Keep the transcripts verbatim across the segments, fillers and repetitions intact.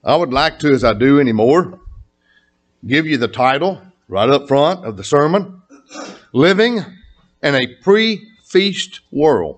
I would like to, as I do anymore, give you the title right up front of the sermon, Living in a Pre-Feast World.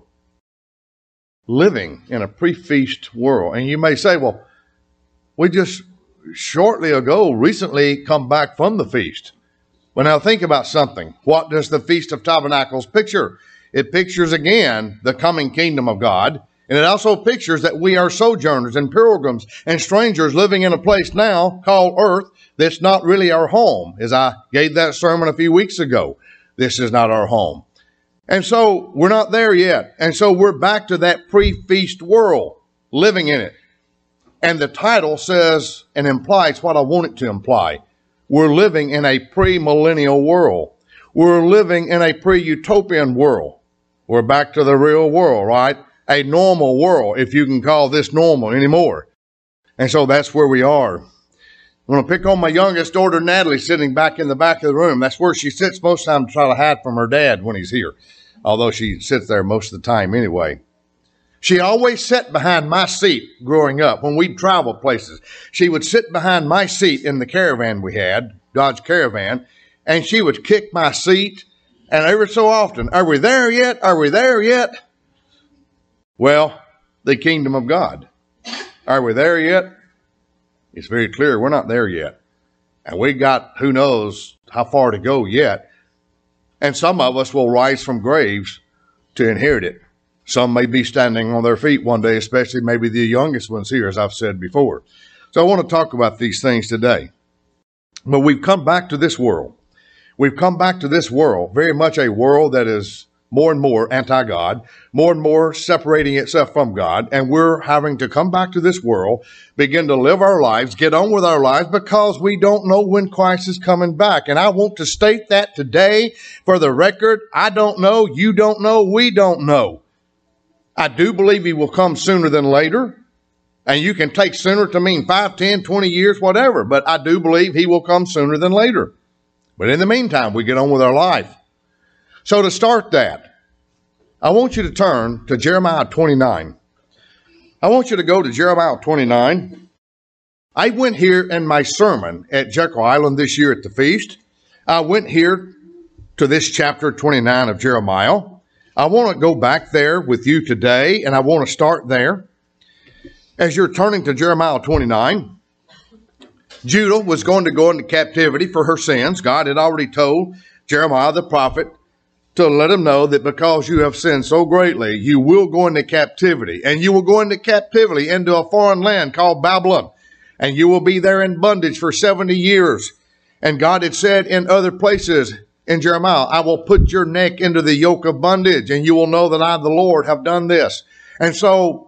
Living in a pre-feast world. And you may say, well, we just shortly ago, recently come back from the feast. Well, now think about something. What does the Feast of Tabernacles picture? It pictures again the coming kingdom of God. And it also pictures that we are sojourners and pilgrims and strangers living in a place now called earth that's not really our home. As I gave that sermon a few weeks ago, this is not our home. And so we're not there yet. And so we're back to that pre-feast world, living in it. And the title says and implies what I want it to imply. We're living in a pre-millennial world. We're living in a pre-utopian world. We're back to the real world, right? A normal world, if you can call this normal anymore. And so that's where we are. I'm going to pick on my youngest daughter, Natalie, sitting back in the back of the room. That's where she sits most of the time to try to hide from her dad when he's here, although she sits there most of the time anyway. She always sat behind my seat growing up when we'd travel places. She would sit behind my seat in the caravan we had, Dodge Caravan, and she would kick my seat. And every so often, are we there yet? Are we there yet? Well, the kingdom of God. Are we there yet? It's very clear we're not there yet. And we got who knows how far to go yet. And some of us will rise from graves to inherit it. Some may be standing on their feet one day, especially maybe the youngest ones here, as I've said before. So I want to talk about these things today. But we've come back to this world. We've come back to this world, very much a world that is more and more anti-God, more and more separating itself from God, and we're having to come back to this world, begin to live our lives, get on with our lives, because we don't know when Christ is coming back. And I want to state that today for the record. I don't know, you don't know, we don't know. I do believe he will come sooner than later, and you can take sooner to mean five, ten, twenty years, whatever, but I do believe he will come sooner than later. But in the meantime, we get on with our life. So to start that, I want you to turn to Jeremiah twenty-nine. I want you to go to Jeremiah twenty-nine. I went here in my sermon at Jekyll Island this year at the feast. I went here to this chapter twenty-nine of Jeremiah. I want to go back there with you today, and I want to start there. As you're turning to Jeremiah twenty-nine, Judah was going to go into captivity for her sins. God had already told Jeremiah the prophet to let him know that because you have sinned so greatly, you will go into captivity. And you will go into captivity into a foreign land called Babylon. And you will be there in bondage for seventy years. And God had said in other places in Jeremiah, I will put your neck into the yoke of bondage, and you will know that I, the Lord, have done this. And so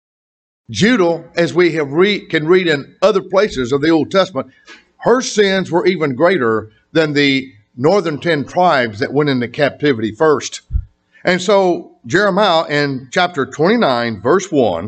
Judah, as we have read, can read in other places of the Old Testament, her sins were even greater than the northern ten tribes that went into captivity first. And so Jeremiah in chapter twenty-nine, verse one,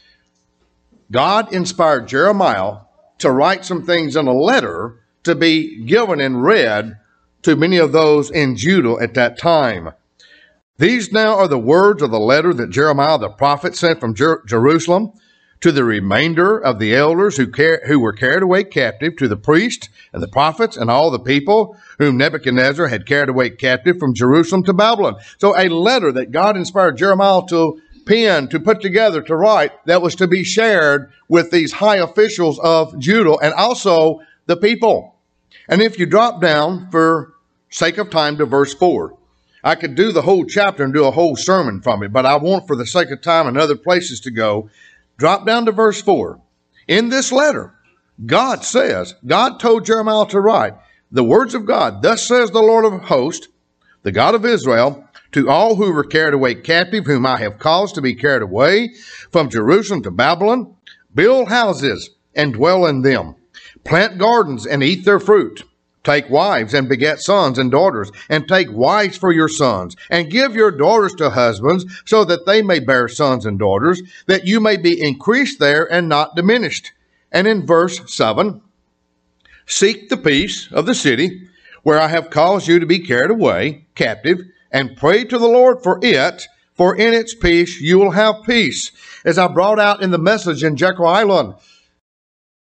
God inspired Jeremiah to write some things in a letter to be given and read to many of those in Judah at that time. These now are the words of the letter that Jeremiah the prophet sent from Jer- Jerusalem to the remainder of the elders who, car- who were carried away captive, to the priests and the prophets and all the people whom Nebuchadnezzar had carried away captive from Jerusalem to Babylon. So a letter that God inspired Jeremiah to pen, to put together, to write, that was to be shared with these high officials of Judah and also the people. And if you drop down, for sake of time, to verse four, I could do the whole chapter and do a whole sermon from it, but I want, for the sake of time and other places to go, drop down to verse four. In this letter, God says, God told Jeremiah to write the words of God. Thus says the Lord of hosts, the God of Israel, to all who were carried away captive, whom I have caused to be carried away from Jerusalem to Babylon, build houses and dwell in them. Plant gardens and eat their fruit. Take wives and beget sons and daughters, and take wives for your sons, and give your daughters to husbands, so that they may bear sons and daughters, that you may be increased there and not diminished. And in verse seven, seek the peace of the city, where I have caused you to be carried away captive, and pray to the Lord for it, for in its peace you will have peace. As I brought out in the message in Jekyll Island,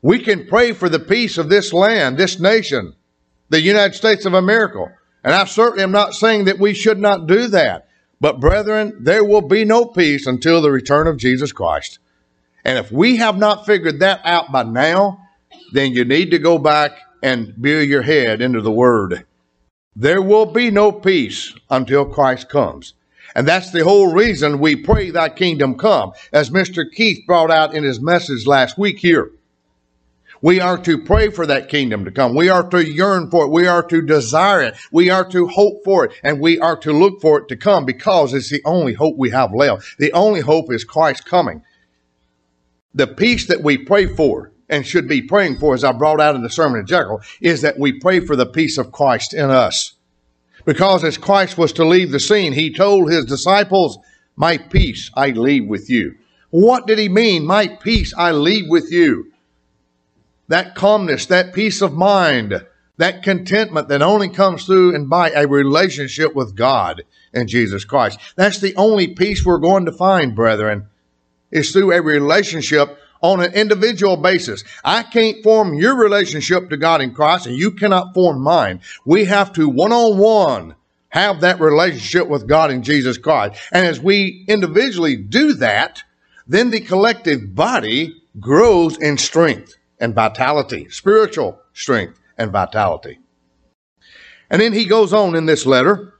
We can pray for the peace of this land, this nation, the United States of America. And I certainly am not saying that we should not do that. But brethren, there will be no peace until the return of Jesus Christ. And if we have not figured that out by now, then you need to go back and bury your head into the Word. There will be no peace until Christ comes. And that's the whole reason we pray thy kingdom come, as Mister Keith brought out in his message last week here. We are to pray for that kingdom to come. We are to yearn for it. We are to desire it. We are to hope for it. And we are to look for it to come, because it's the only hope we have left. The only hope is Christ coming. The peace that we pray for and should be praying for, as I brought out in the Sermon of Jekyll, is that we pray for the peace of Christ in us. Because as Christ was to leave the scene, he told his disciples, my peace I leave with you. What did he mean? My peace I leave with you. That calmness, that peace of mind, that contentment that only comes through and by a relationship with God and Jesus Christ. That's the only peace we're going to find, brethren, is through a relationship on an individual basis. I can't form your relationship to God in Christ, and you cannot form mine. We have to one-on-one have that relationship with God in Jesus Christ. And as we individually do that, then the collective body grows in strength and vitality, spiritual strength and vitality. And then he goes on in this letter,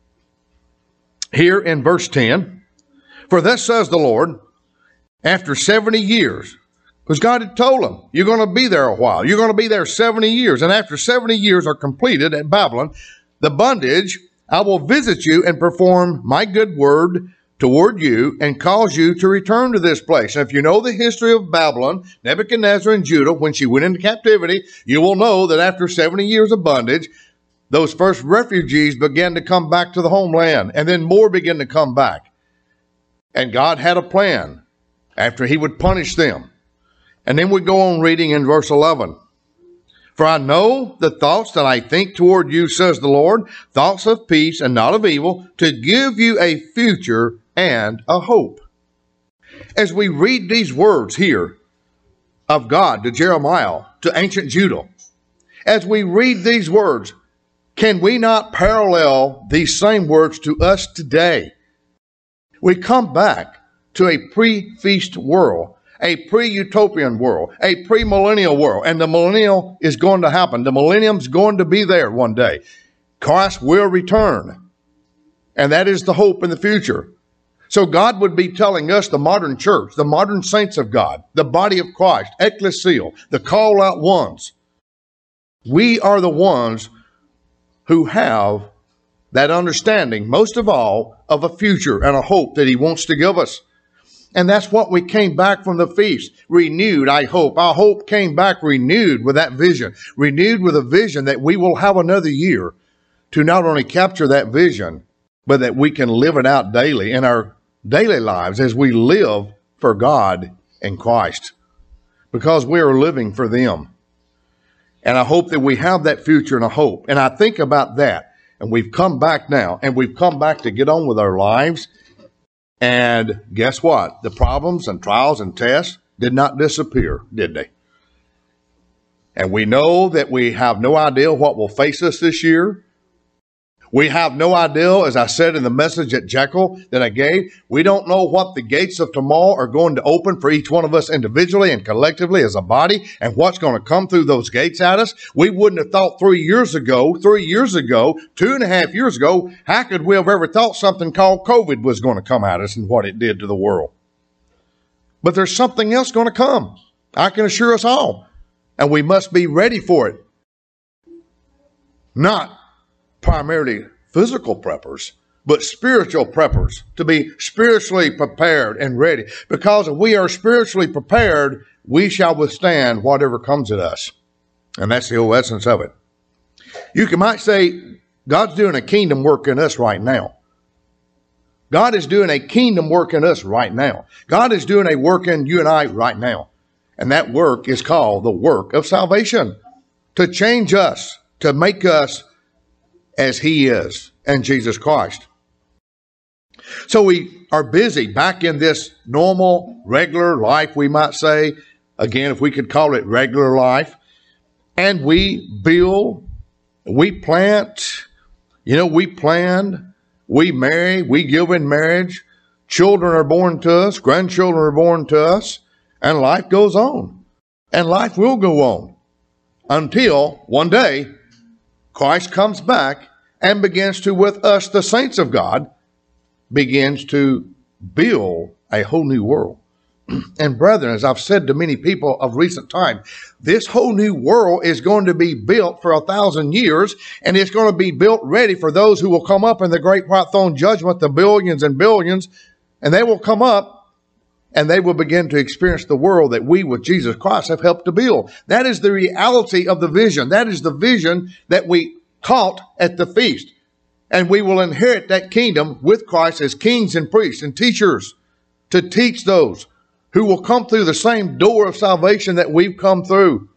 here in verse ten, for thus says the Lord, after seventy years, because God had told him, you're going to be there a while. You're going to be there seventy years. And after seventy years are completed at Babylon, the bondage, I will visit you and perform my good word toward you and cause you to return to this place. And if you know the history of Babylon, Nebuchadnezzar and Judah, when she went into captivity, you will know that after seventy years of bondage, those first refugees began to come back to the homeland, and then more began to come back. And God had a plan after he would punish them. And then we go on reading in verse eleven. For I know the thoughts that I think toward you, says the Lord, thoughts of peace and not of evil, to give you a future and a hope. As we read these words here of God to Jeremiah, to ancient Judah, as we read these words, can we not parallel these same words to us today? We come back to a pre-feast world, a pre-utopian world, a pre-millennial world. And the millennial is going to happen. The millennium's going to be there one day. Christ will return. And that is the hope in the future. So God would be telling us, the modern church, the modern saints of God, the body of Christ, ecclesia, the call out ones, we are the ones who have that understanding, most of all, of a future and a hope that he wants to give us. And that's what we came back from the feast. Renewed, I hope. Our hope came back renewed with that vision. Renewed with a vision that we will have another year to not only capture that vision, but that we can live it out daily in our daily lives as we live for God and Christ. Because we are living for them. And I hope that we have that future and a hope. And I think about that. And we've come back now. And we've come back to get on with our lives. And guess what? The problems and trials and tests did not disappear, did they? And we know that we have no idea what will face us this year. We have no idea, as I said in the message at Jekyll that I gave, we don't know what the gates of tomorrow are going to open for each one of us individually and collectively as a body, and what's going to come through those gates at us. We wouldn't have thought three years ago, three years ago, two and a half years ago, how could we have ever thought something called COVID was going to come at us and what it did to the world? But there's something else going to come. I can assure us all. And we must be ready for it. Not primarily physical preppers, but spiritual preppers, to be spiritually prepared and ready. Because if we are spiritually prepared, we shall withstand whatever comes at us. And that's the whole essence of it. You can, might say, God's doing a kingdom work in us right now. God is doing a kingdom work in us right now. God is doing a work in you and I right now. And that work is called the work of salvation. To change us, to make us as he is, and Jesus Christ. So we are busy back in this normal, regular life, we might say, again, if we could call it regular life, and we build, we plant, you know, we plan, we marry, we give in marriage, children are born to us, grandchildren are born to us, and life goes on. And life will go on until one day Christ comes back and begins to, with us, the saints of God, begins to build a whole new world. And brethren, as I've said to many people of recent time, this whole new world is going to be built for a thousand years, and it's going to be built ready for those who will come up in the great white throne judgment, the billions and billions, and they will come up and they will begin to experience the world that we with Jesus Christ have helped to build. That is the reality of the vision. That is the vision that we caught at the feast. And we will inherit that kingdom with Christ as kings and priests and teachers to teach those who will come through the same door of salvation that we've come through.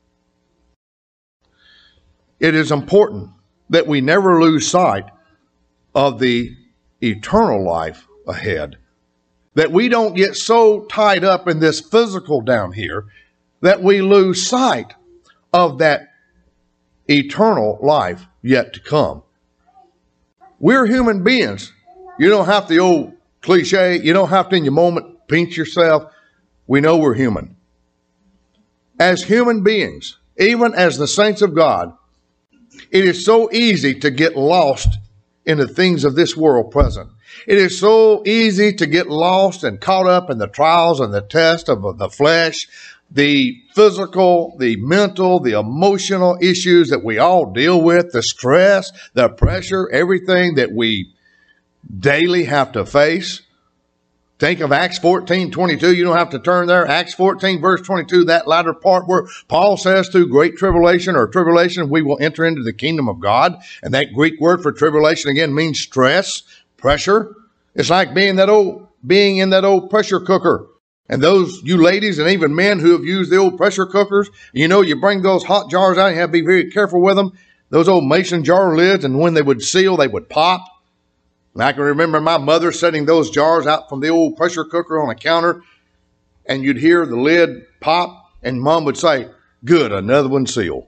It is important that we never lose sight of the eternal life ahead. That we don't get so tied up in this physical down here that we lose sight of that eternal life yet to come. We're human beings. You don't have the old cliche, you don't have to in your moment pinch yourself. We know we're human. As human beings, even as the saints of God, it is so easy to get lost in the things of this world present. It is so easy to get lost and caught up in the trials and the tests of the flesh, the physical, the mental, the emotional issues that we all deal with, the stress, the pressure, everything that we daily have to face. Think of Acts fourteen twenty-two. You don't have to turn there. Acts fourteen verse twenty-two, that latter part where Paul says through great tribulation or tribulation, we will enter into the kingdom of God. And that Greek word for tribulation again means stress, pressure. It's like being that old, being in that old pressure cooker. And those, you ladies and even men who have used the old pressure cookers, you know, you bring those hot jars out, you have to be very careful with them. Those old mason jar lids, and when they would seal, they would pop. And I can remember my mother setting those jars out from the old pressure cooker on a counter, and you'd hear the lid pop, and Mom would say, "Good, another one sealed."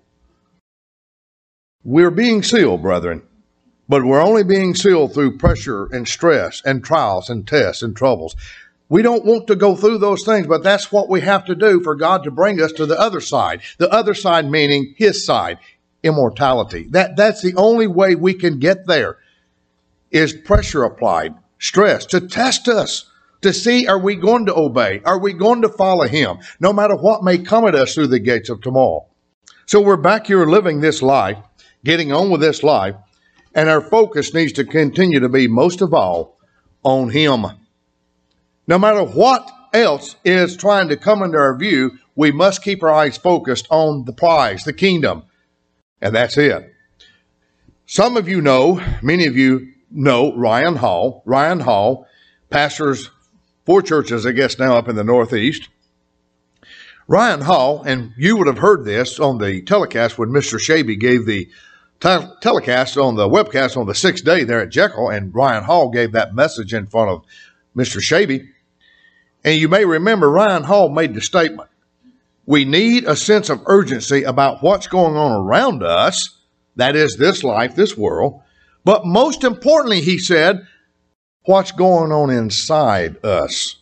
We're being sealed, brethren, but we're only being sealed through pressure and stress and trials and tests and troubles. We don't want to go through those things, but that's what we have to do for God to bring us to the other side. The other side meaning His side, immortality. That, that's the only way we can get there. Is pressure applied, stress, to test us, to see, are we going to obey? Are we going to follow Him, no matter what may come at us through the gates of tomorrow? So we're back here living this life, getting on with this life, and our focus needs to continue to be, most of all, on Him. No matter what else is trying to come into our view, we must keep our eyes focused on the prize, the kingdom, and that's it. Some of you know, many of you know Ryan Hall. Ryan Hall pastors four churches, I guess, now up in the Northeast. Ryan Hall, and you would have heard this on the telecast when Mister Shaby gave the te- telecast on the webcast on the sixth day there at Jekyll, and Ryan Hall gave that message in front of Mister Shaby. And you may remember Ryan Hall made the statement, we need a sense of urgency about what's going on around us, that is this life, this world, but most importantly, he said, what's going on inside us.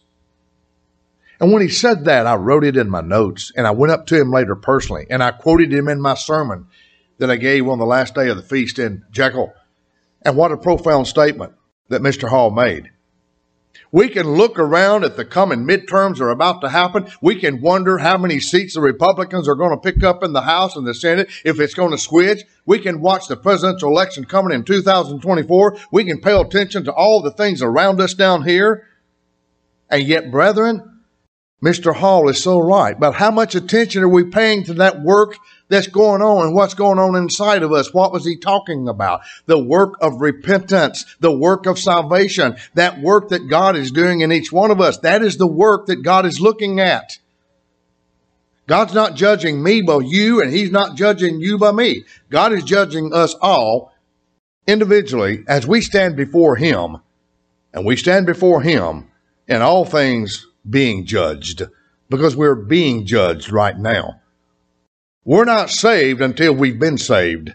And when he said that, I wrote it in my notes, and I went up to him later personally, and I quoted him in my sermon that I gave on the last day of the feast in Jekyll. And what a profound statement that Mister Hall made. We can look around at the coming midterms are about to happen. We can wonder how many seats the Republicans are going to pick up in the House and the Senate, if it's going to switch. We can watch the presidential election coming in two thousand twenty-four. We can pay attention to all the things around us down here. And yet, brethren, Mister Hall is so right. But how much attention are we paying to that work that's going on and what's going on inside of us? What was he talking about? The work of repentance, the work of salvation, that work that God is doing in each one of us. That is the work that God is looking at. God's not judging me by you, and He's not judging you by me. God is judging us all individually as we stand before Him, and we stand before Him in all things being judged because we're being judged right now. We're not saved until we've been saved.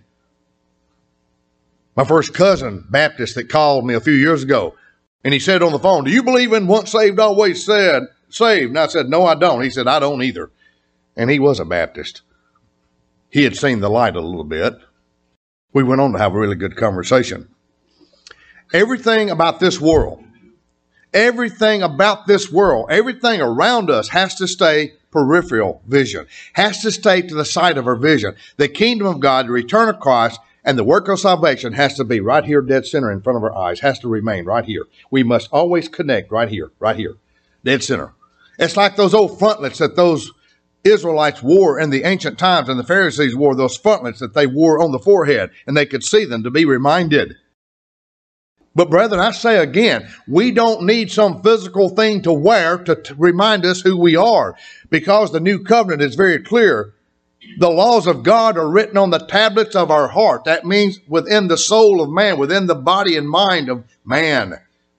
My first cousin, Baptist, that called me a few years ago, and he said on the phone, "Do you believe in once saved, always said saved?" And I said, "No, I don't." He said, "I don't either." And he was a Baptist. He had seen the light a little bit. We went on to have a really good conversation. Everything about this world, everything about this world, everything around us has to stay peripheral vision, has to stay to the side of our vision. The kingdom of God, the return of Christ, and the work of salvation has to be right here, dead center in front of our eyes, has to remain right here. We must always connect right here, right here, dead center. It's like those old frontlets that those Israelites wore in the ancient times, and the Pharisees wore those frontlets that they wore on the forehead, and they could see them to be reminded. But brethren, I say again, we don't need some physical thing to wear to, to remind us who we are, because the new covenant is very clear. The laws of God are written on the tablets of our heart. That means within the soul of man, within the body and mind of man.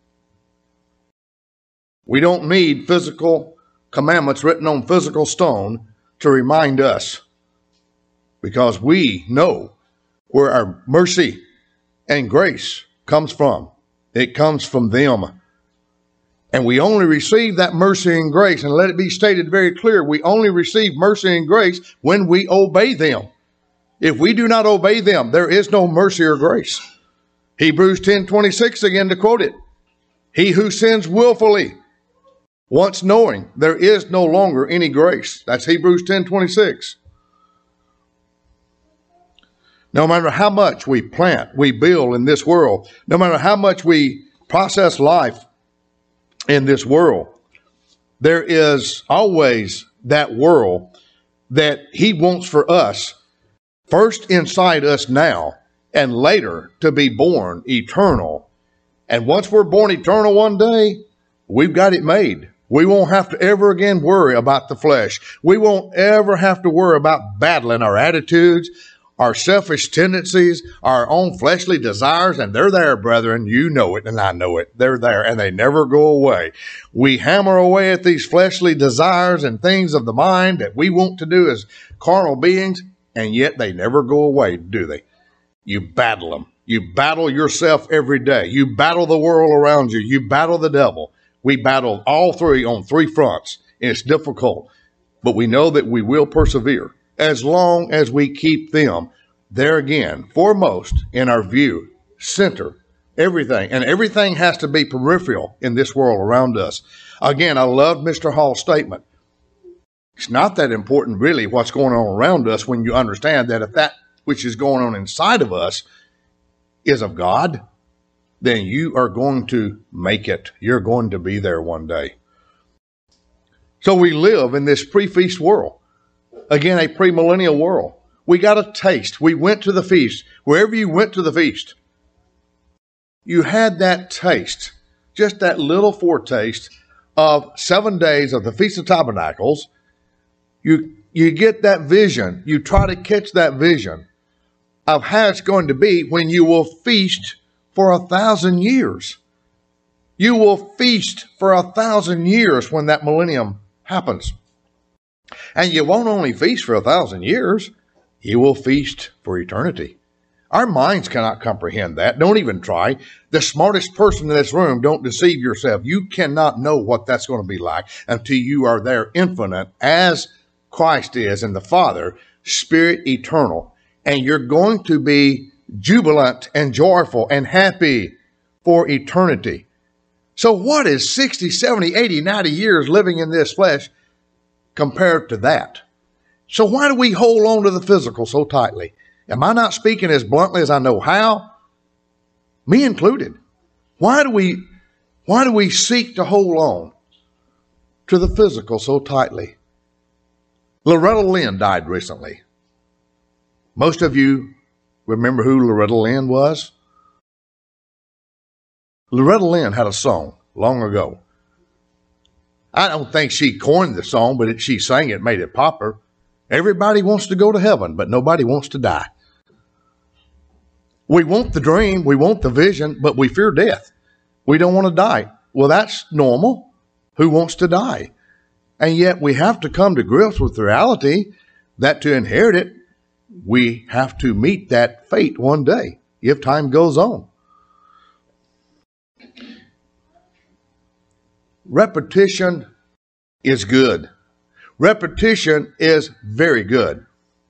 We don't need physical commandments written on physical stone to remind us, because we know where our mercy and grace comes from. It comes from them. And we only receive that mercy and grace, and let it be stated very clear, we only receive mercy and grace when we obey them. If we do not obey them, there is no mercy or grace. Hebrews ten twenty-six, again to quote it, "He who sins willfully, once knowing, there is no longer any grace." That's Hebrews ten twenty-six. No matter how much we plant, we build in this world, no matter how much we process life in this world, there is always that world that he wants for us, first inside us now, and later to be born eternal. And once we're born eternal one day, we've got it made. We won't have to ever again worry about the flesh. We won't ever have to worry about battling our attitudes, our selfish tendencies, our own fleshly desires, and they're there, brethren. You know it, and I know it. They're there, and they never go away. We hammer away at these fleshly desires and things of the mind that we want to do as carnal beings, and yet they never go away, do they? You battle them. You battle yourself every day. You battle the world around you. You battle the devil. We battle all three on three fronts, and it's difficult, but we know that we will persevere as long as we keep them there again, foremost in our view, center, everything. And everything has to be peripheral in this world around us. Again, I love Mister Hall's statement. It's not that important really what's going on around us when you understand that if that which is going on inside of us is of God, then you are going to make it. You're going to be there one day. So we live in this pre-feast world. Again, a premillennial world. We got a taste. We went to the feast. Wherever you went to the feast, you had that taste, just that little foretaste of seven days of the Feast of Tabernacles. You, you get that vision. You try to catch that vision of how it's going to be when you will feast for a thousand years. You will feast for a thousand years when that millennium happens. And you won't only feast for a thousand years, you will feast for eternity. Our minds cannot comprehend that. Don't even try. The smartest person in this room, don't deceive yourself. You cannot know what that's going to be like until you are there infinite as Christ is and the Father, Spirit eternal. And you're going to be jubilant and joyful and happy for eternity. So what is sixty, seventy, eighty, ninety years living in this flesh compared to that? So why do we hold on to the physical so tightly? Am I not speaking as bluntly as I know how? Me included. Why do we, why do we seek to hold on to the physical so tightly? Loretta Lynn died recently. Most of you remember who Loretta Lynn was? Loretta Lynn had a song long ago. I don't think she coined the song, but it, she sang it, made it popular. Everybody wants to go to heaven, but nobody wants to die. We want the dream, we want the vision, but we fear death. We don't want to die. Well, that's normal. Who wants to die? And yet we have to come to grips with the reality that to inherit it, we have to meet that fate one day if time goes on. Repetition is good. Repetition is very good.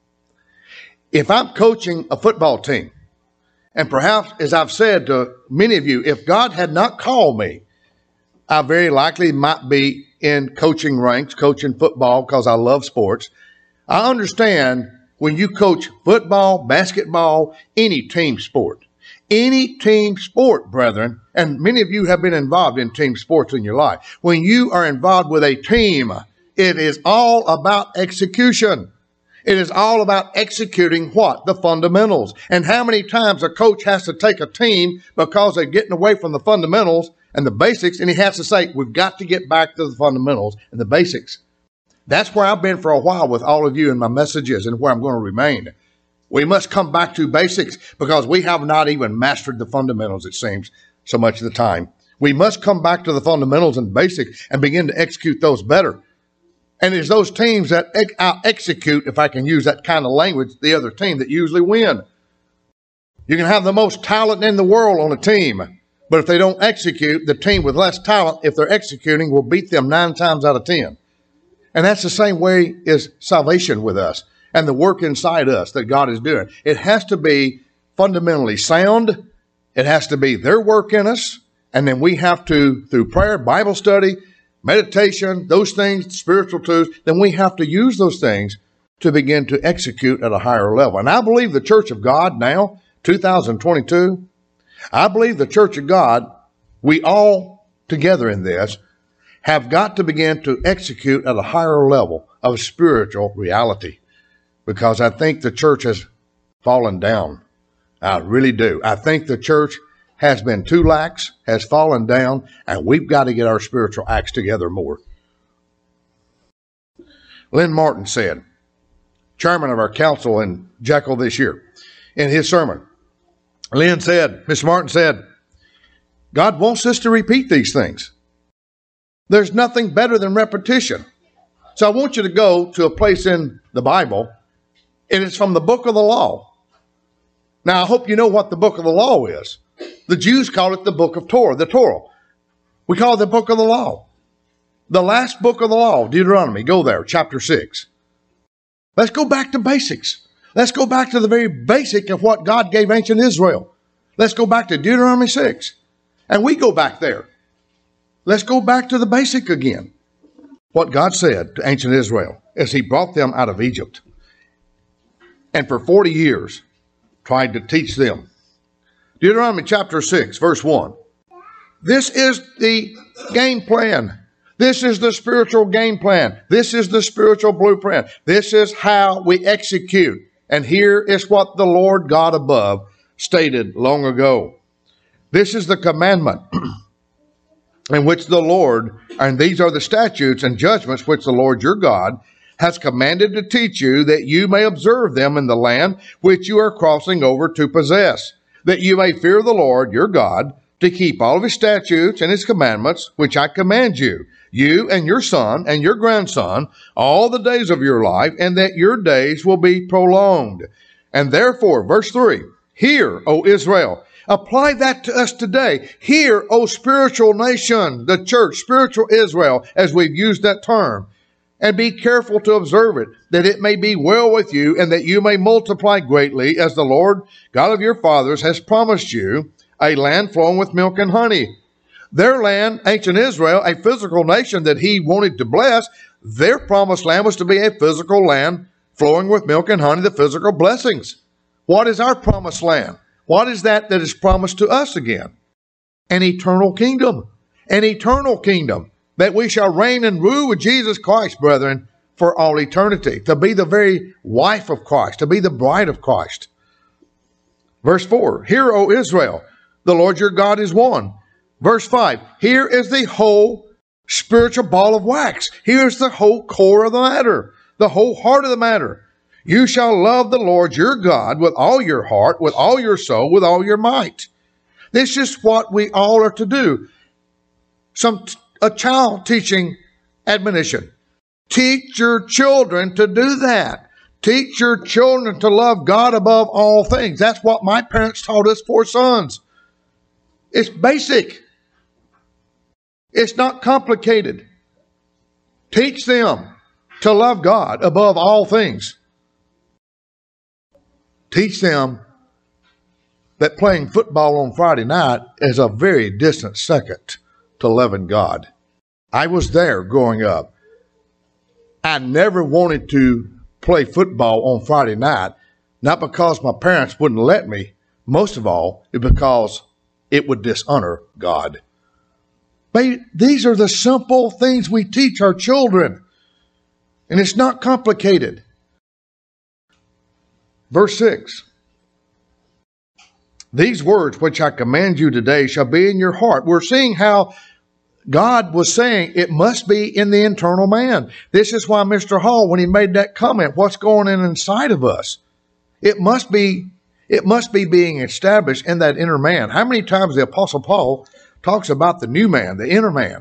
If I'm coaching a football team, and perhaps, as I've said to many of you, if God had not called me, I very likely might be in coaching ranks, coaching football, because I love sports. I understand when you coach football, basketball, any team sport, any team sport, brethren, and many of you have been involved in team sports in your life. When you are involved with a team, it is all about execution. It is all about executing what? The fundamentals. And how many times a coach has to take a team because they're getting away from the fundamentals and the basics, and he has to say, we've got to get back to the fundamentals and the basics. That's where I've been for a while with all of you in my messages and where I'm going to remain. We must come back to basics because we have not even mastered the fundamentals, it seems, so much of the time. We must come back to the fundamentals and basics and begin to execute those better. And it's those teams that ex- out-execute, if I can use that kind of language, the other team that usually win. You can have the most talent in the world on a team, but if they don't execute, the team with less talent, if they're executing, will beat them nine times out of ten. And that's the same way is salvation with us and the work inside us that God is doing. It has to be fundamentally sound. It has to be their work in us. And then we have to, through prayer, Bible study, meditation, those things, spiritual tools, then we have to use those things to begin to execute at a higher level. And I believe the Church of God now, two thousand twenty-two, I believe the Church of God, we all together in this, have got to begin to execute at a higher level of spiritual reality. Because I think the church has fallen down. I really do. I think the church has been too lax, has fallen down, and we've got to get our spiritual acts together more. Lynn Martin said, chairman of our council in Jekyll this year, in his sermon, Lynn said, Miss Martin said, God wants us to repeat these things. There's nothing better than repetition. So I want you to go to a place in the Bible, and it's from the book of the law. Now, I hope you know what the book of the law is. The Jews call it the book of Torah, the Torah. We call it the book of the law. The last book of the law, Deuteronomy. Go there, chapter six. Let's go back to basics. Let's go back to the very basic of what God gave ancient Israel. Let's go back to Deuteronomy six. And we go back there. Let's go back to the basic again. What God said to ancient Israel as he brought them out of Egypt. And for forty years tried to teach them. Deuteronomy chapter six, verse one. This is the game plan. This is the spiritual game plan. This is the spiritual blueprint. This is how we execute. And here is what the Lord God above stated long ago. This is the commandment in which the Lord, and these are the statutes and judgments which the Lord your God has commanded to teach you, that you may observe them in the land which you are crossing over to possess, that you may fear the Lord your God, to keep all of his statutes and his commandments, which I command you, you and your son and your grandson, all the days of your life, and that your days will be prolonged. And therefore, verse three, hear, O Israel. Apply that to us today. Hear, O spiritual nation, the church, spiritual Israel, as we've used that term. And be careful to observe it, that it may be well with you, and that you may multiply greatly, as the Lord God of your fathers has promised you, a land flowing with milk and honey. Their land, ancient Israel, a physical nation that he wanted to bless, their promised land was to be a physical land flowing with milk and honey, the physical blessings. What is our promised land? What is that that is promised to us again? An eternal kingdom. An eternal kingdom that we shall reign and rule with Jesus Christ, brethren, for all eternity. To be the very wife of Christ, to be the bride of Christ. Verse four, hear, O Israel, the Lord your God is one. Verse five, here is the whole spiritual ball of wax. Here's the whole core of the matter, the whole heart of the matter. You shall love the Lord your God with all your heart, with all your soul, with all your might. This is what we all are to do. Some a child teaching admonition. Teach your children to do that. Teach your children to love God above all things. That's what my parents taught us four sons. It's basic. It's not complicated. Teach them to love God above all things. Teach them that playing football on Friday night is a very distant second to loving God. I was there growing up. I never wanted to play football on Friday night, not because my parents wouldn't let me. Most of all, it's because it would dishonor God. But these are the simple things we teach our children. And it's not complicated. Verse six. These words which I command you today shall be in your heart. We're seeing how God was saying it must be in the internal man. This is why Mister Hall, when he made that comment, what's going on inside of us? It must be, it must be being established in that inner man. How many times the Apostle Paul talks about the new man, the inner man?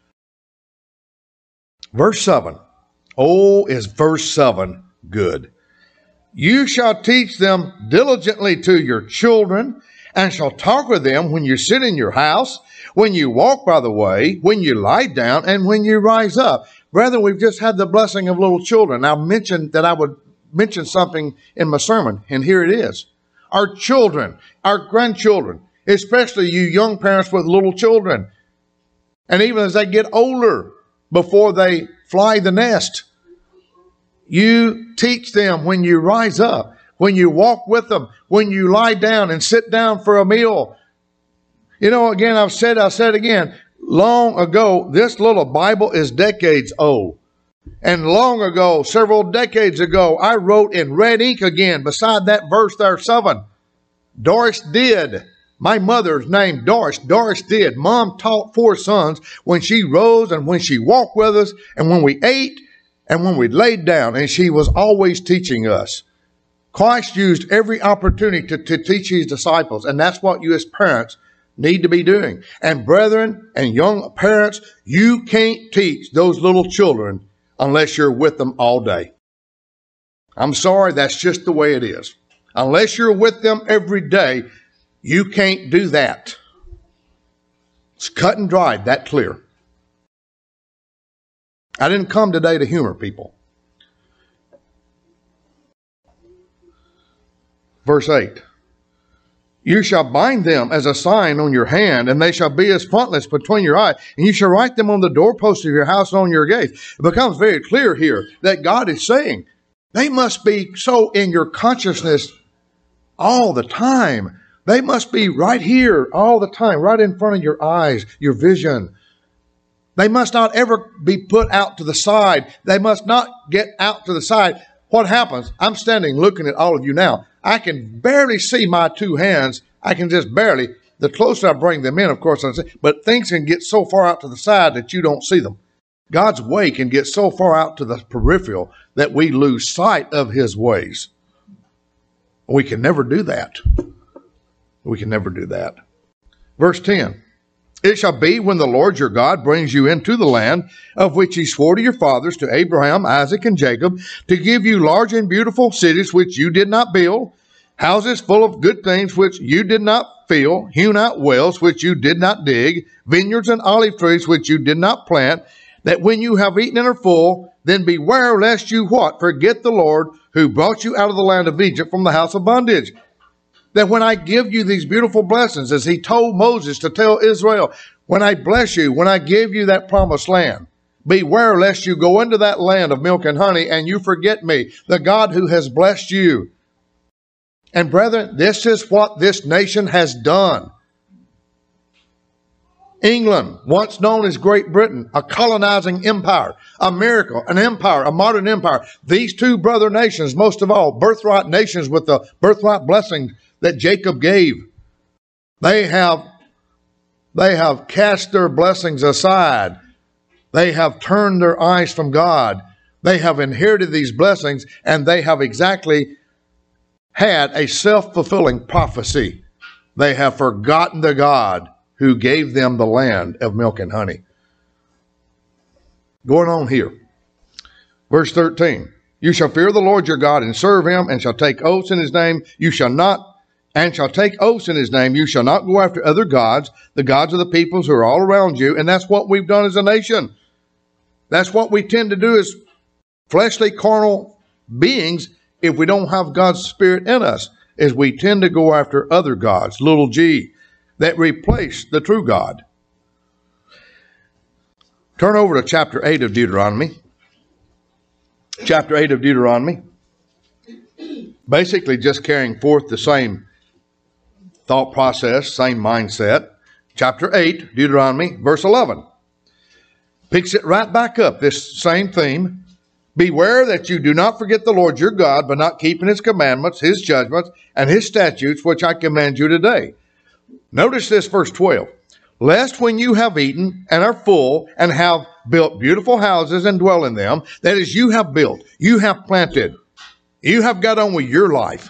Verse seven. Oh, is verse seven good? You shall teach them diligently to your children, and shall talk with them when you sit in your house, when you walk by the way, when you lie down, and when you rise up. Brethren, we've just had the blessing of little children. I mentioned that I would mention something in my sermon, and here it is. Our children, our grandchildren, especially you young parents with little children, and even as they get older, before they fly the nest, you teach them when you rise up, when you walk with them, when you lie down and sit down for a meal. You know, again, I've said, I said again, long ago, this little Bible is decades old. And long ago, several decades ago, I wrote in red ink again, beside that verse there, seven. Doris did. My mother's name, Doris. Doris did. Mom taught four sons when she rose and when she walked with us and when we ate and when we laid down, and she was always teaching us. Christ used every opportunity to, to teach his disciples, and that's what you as parents need to be doing. And brethren and young parents, you can't teach those little children unless you're with them all day. I'm sorry, that's just the way it is. Unless you're with them every day, you can't do that. It's cut and dried, that clear. I didn't come today to humor people. Verse eight. You shall bind them as a sign on your hand, and they shall be as frontlets between your eyes, and you shall write them on the doorposts of your house and on your gates. It becomes very clear here that God is saying they must be so in your consciousness all the time. They must be right here all the time, right in front of your eyes, your vision. They must not ever be put out to the side. They must not get out to the side. What happens? I'm standing looking at all of you now. I can barely see my two hands. I can just barely. The closer I bring them in, of course, I see, but things can get so far out to the side that you don't see them. God's way can get so far out to the peripheral that we lose sight of his ways. We can never do that. We can never do that. Verse ten. It shall be when the Lord your God brings you into the land of which he swore to your fathers, to Abraham, Isaac, and Jacob, to give you large and beautiful cities which you did not build, houses full of good things which you did not fill, hewn out wells which you did not dig, vineyards and olive trees which you did not plant, that when you have eaten and are full, then beware lest you what? Forget the Lord who brought you out of the land of Egypt from the house of bondage. That when I give you these beautiful blessings, as he told Moses to tell Israel, when I bless you, when I give you that promised land, beware lest you go into that land of milk and honey and you forget me, the God who has blessed you. And brethren, this is what this nation has done. England, once known as Great Britain, a colonizing empire, America, an empire, a modern empire. These two brother nations, most of all, birthright nations with the birthright blessings that Jacob gave. They have, they have cast their blessings aside. They have turned their eyes from God. They have inherited these blessings, and they have exactly had a self-fulfilling prophecy. They have forgotten the God who gave them the land of milk and honey. Going on here. Verse thirteen. You shall fear the Lord your God and serve him, and shall take oaths in his name. You shall not, and shall take oaths in his name. You shall not go after other gods, the gods of the peoples who are all around you. And that's what we've done as a nation. That's what we tend to do as fleshly, carnal beings if we don't have God's Spirit in us, is we tend to go after other gods, little g, that replace the true God. Turn over to chapter eight of Deuteronomy. Chapter eight of Deuteronomy. Basically just carrying forth the same thought process, same mindset. Chapter eight, Deuteronomy, verse eleven. Picks it right back up, this same theme. Beware that you do not forget the Lord your God by not keeping his commandments, his judgments, and his statutes, which I command you today. Notice this, verse twelve. Lest when you have eaten and are full and have built beautiful houses and dwell in them, that is, you have built, you have planted, you have got on with your life.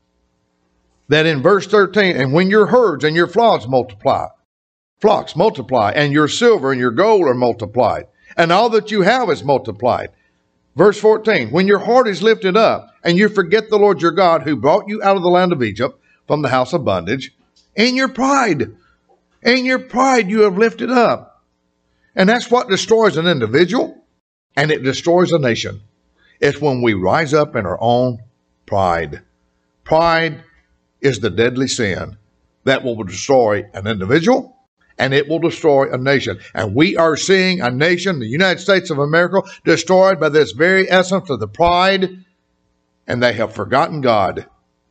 That in verse thirteen, and when your herds and your flocks multiply, flocks multiply, and your silver and your gold are multiplied, and all that you have is multiplied. Verse fourteen, when your heart is lifted up, and you forget the Lord your God, who brought you out of the land of Egypt, from the house of bondage, in your pride, in your pride you have lifted up. And that's what destroys an individual, and it destroys a nation. It's when we rise up in our own pride. Pride is the deadly sin that will destroy an individual, and it will destroy a nation. And we are seeing a nation, the United States of America, destroyed by this very essence of the pride, and they have forgotten God.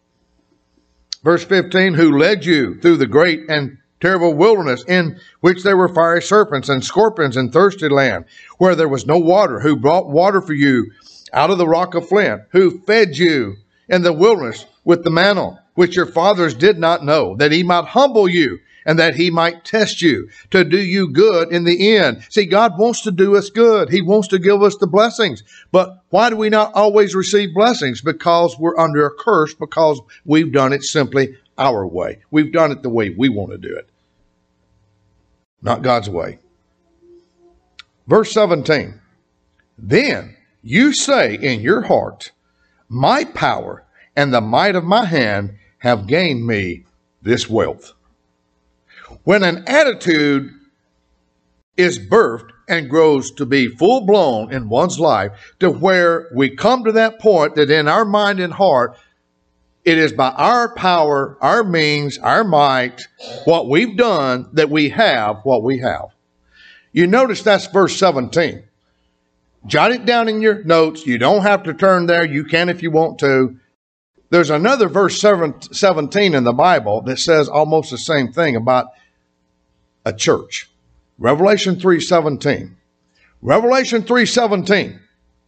Verse fifteen, who led you through the great and terrible wilderness, in which there were fiery serpents and scorpions and thirsty land, where there was no water, who brought water for you out of the rock of flint, who fed you in the wilderness with the manna, which your fathers did not know, that he might humble you, and that he might test you, to do you good in the end. See, God wants to do us good. He wants to give us the blessings. But why do we not always receive blessings? Because we're under a curse, because we've done it simply our way. We've done it the way we want to do it, not God's way. Verse seventeen, then you say in your heart, my power and the might of my hand have gained me this wealth. When an attitude is birthed and grows to be full blown in one's life, to where we come to that point that in our mind and heart, it is by our power, our means, our might, what we've done, that we have what we have. You notice that's verse seventeen. Jot it down in your notes. You don't have to turn there. You can if you want to. There's another verse seventeen in the Bible that says almost the same thing about a church. Revelation three seventeen. Revelation three seventeen.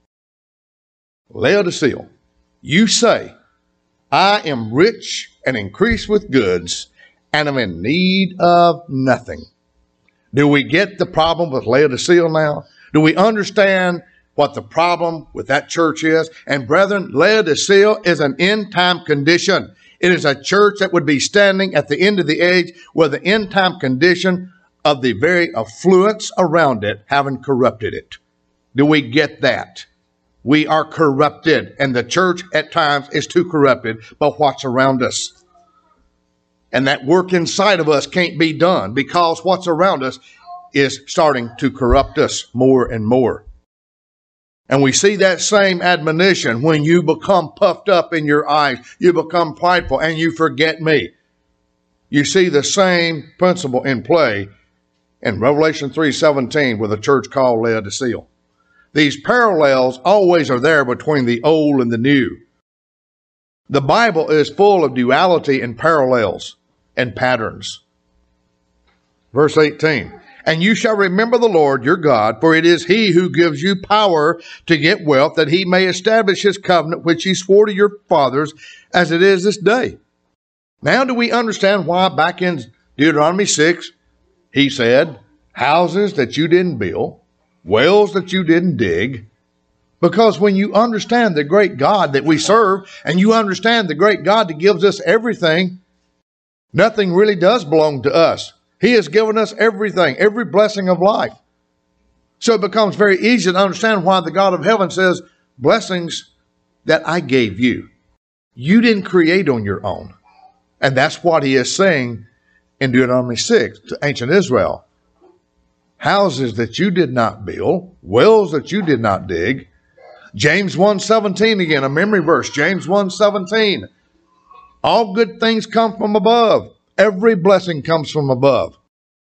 Laodicea, you say, I am rich and increase with goods, and am in need of nothing. Do we get the problem with Laodicea now? Do we understand what the problem with that church is? And brethren, Laodicea is an end time condition. It is a church that would be standing at the end of the age, with the end time condition of the very affluence around it having corrupted it. Do we get that? We are corrupted, and the church at times is too corrupted by what's around us. And that work inside of us can't be done because what's around us is starting to corrupt us more and more. And we see that same admonition when you become puffed up in your eyes, you become prideful, and you forget me. You see the same principle in play in Revelation three seventeen with a church called Laodicea. These parallels always are there between the old and the new. The Bible is full of duality and parallels and patterns. Verse eighteen, and you shall remember the Lord your God, for it is he who gives you power to get wealth, that he may establish his covenant, which he swore to your fathers, as it is this day. Now do we understand why back in Deuteronomy six, he said, houses that you didn't build, wells that you didn't dig? Because when you understand the great God that we serve, and you understand the great God that gives us everything, nothing really does belong to us. He has given us everything, every blessing of life. So it becomes very easy to understand why the God of heaven says, blessings that I gave you, you didn't create on your own. And that's what he is saying in Deuteronomy six to ancient Israel. Houses that you did not build, wells that you did not dig. James one seventeen again, a memory verse, James one seventeen. All good things come from above. Every blessing comes from above.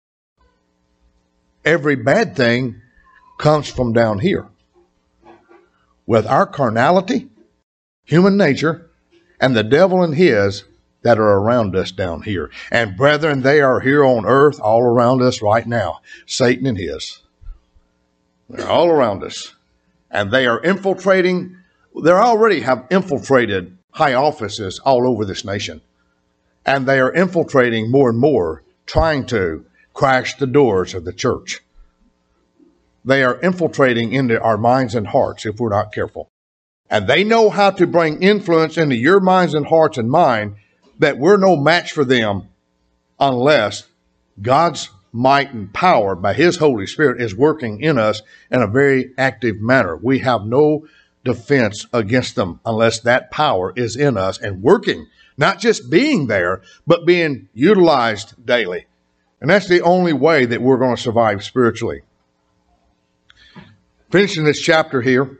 Every bad thing comes from down here. With our carnality, human nature, and the devil and his that are around us down here. And brethren, they are here on earth all around us right now. Satan and his. They're all around us. And they are infiltrating. They already have infiltrated high offices all over this nation. And they are infiltrating more and more, trying to crash the doors of the church. They are infiltrating into our minds and hearts if we're not careful. And they know how to bring influence into your minds and hearts and mine, that we're no match for them unless God's might and power by his Holy Spirit is working in us in a very active manner. We have no defense against them unless that power is in us and working, not just being there, but being utilized daily. And that's the only way that we're going to survive spiritually. Finishing this chapter here,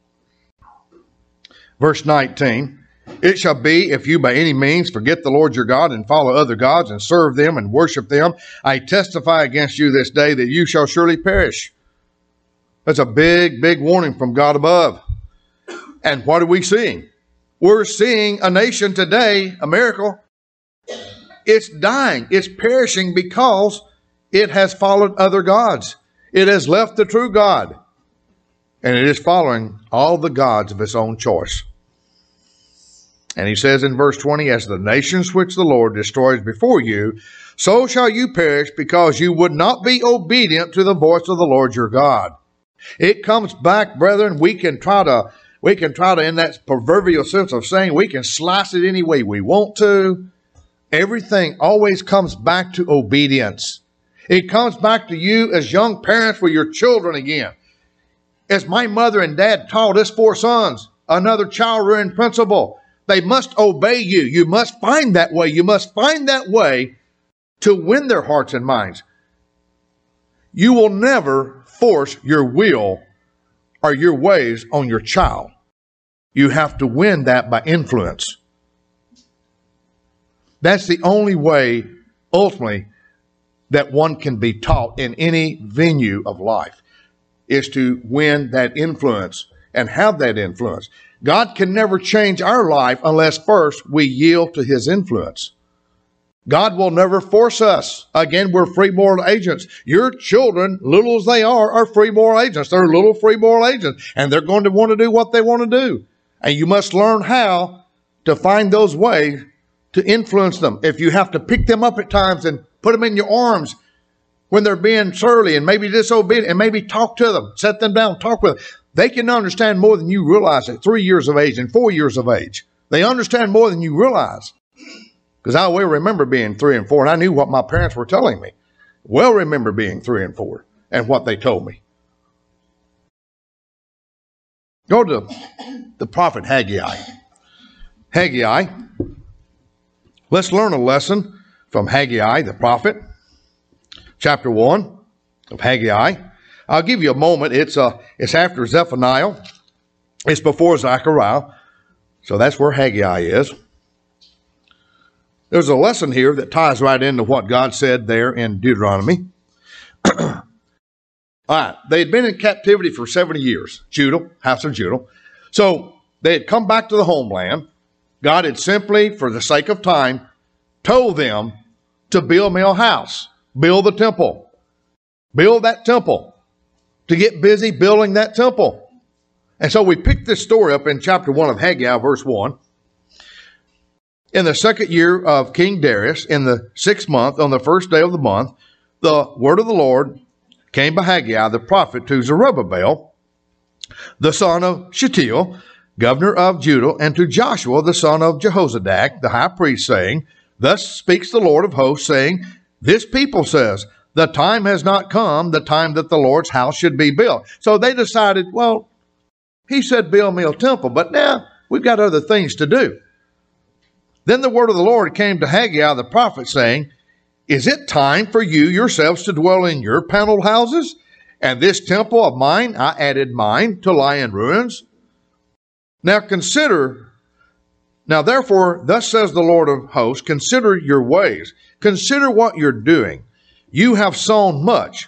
verse nineteen. It shall be, if you by any means forget the Lord your God and follow other gods and serve them and worship them, I testify against you this day that you shall surely perish. That's a big, big warning from God above. And what are we seeing? We're seeing a nation today, America, it's dying. It's perishing because it has followed other gods. It has left the true God. And it is following all the gods of its own choice. And he says in verse twenty, as the nations which the Lord destroys before you, so shall you perish, because you would not be obedient to the voice of the Lord your God. It comes back, brethren, we can try to, we can try to, in that proverbial sense of saying, we can slice it any way we want to. Everything always comes back to obedience. It comes back to you as young parents with your children again. As my mother and dad taught us four sons, another child rearing principle. They must obey you. You must find that way. You must find that way to win their hearts and minds. You will never force your will or your ways on your child. You have to win that by influence. That's the only way, ultimately, that one can be taught in any venue of life, is to win that influence and have that influence. God can never change our life unless first we yield to his influence. God will never force us. Again, we're free moral agents. Your children, little as they are, are free moral agents. They're little free moral agents, and they're going to want to do what they want to do. And you must learn how to find those ways to influence them. If you have to pick them up at times and put them in your arms when they're being surly and maybe disobedient, and maybe talk to them, set them down, talk with them. They can understand more than you realize at three years of age and four years of age. They understand more than you realize. Because I will remember being three and four, and I knew what my parents were telling me. Well remember being three and four and what they told me. Go to the prophet Haggai. Haggai. Let's learn a lesson from Haggai, the prophet. Chapter one of Haggai. I'll give you a moment. It's uh, it's after Zephaniah. It's before Zechariah. So that's where Haggai is. There's a lesson here that ties right into what God said there in Deuteronomy. All right. They had been in captivity for seventy years. Judah, house of Judah. So they had come back to the homeland. God had simply, for the sake of time, told them to build me a house. Build the temple. Build that temple. To get busy building that temple. And so we picked this story up in chapter one of Haggai, verse one. In the second year of King Darius, in the sixth month, on the first day of the month, the word of the Lord came by Haggai, the prophet, to Zerubbabel, the son of Shealtiel, governor of Judah, and to Joshua, the son of Jehozadak, the high priest, saying, Thus speaks the Lord of hosts, saying, This people says, the time has not come, the time that the Lord's house should be built. So they decided, well, he said, build me a temple, but now we've got other things to do. Then the word of the Lord came to Haggai the prophet, saying, is it time for you yourselves to dwell in your paneled houses? And this temple of mine, I added mine, to lie in ruins? Now consider, now therefore, thus says the Lord of hosts, consider your ways. Consider what you're doing. You have sown much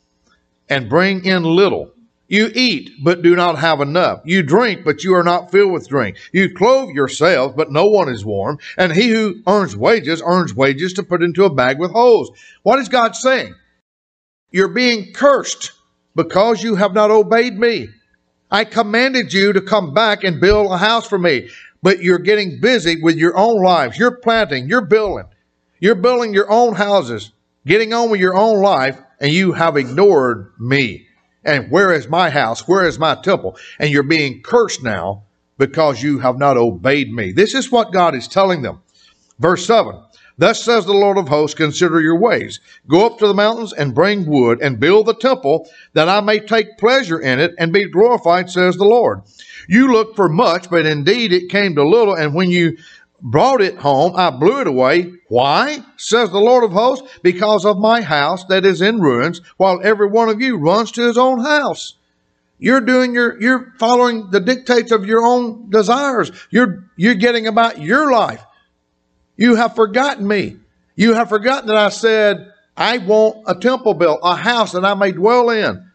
and bring in little. You eat, but do not have enough. You drink, but you are not filled with drink. You clothe yourselves, but no one is warm. And he who earns wages, earns wages to put into a bag with holes. What is God saying? You're being cursed because you have not obeyed me. I commanded you to come back and build a house for me, but you're getting busy with your own lives. You're planting, you're building. You're building your own houses, getting on with your own life, and you have ignored me. And where is my house? Where is my temple? And you're being cursed now because you have not obeyed me. This is what God is telling them. Verse seven, thus says the Lord of hosts, consider your ways. Go up to the mountains and bring wood and build the temple that I may take pleasure in it and be glorified, says the Lord. You looked for much, but indeed it came to little. And when you brought it home, I blew it away. Why? Says the Lord of hosts, because of my house that is in ruins, while every one of you runs to his own house. You're doing your, you're following the dictates of your own desires. You're, you're getting about your life. You have forgotten me. You have forgotten that I said, I want a temple built, a house that I may dwell in.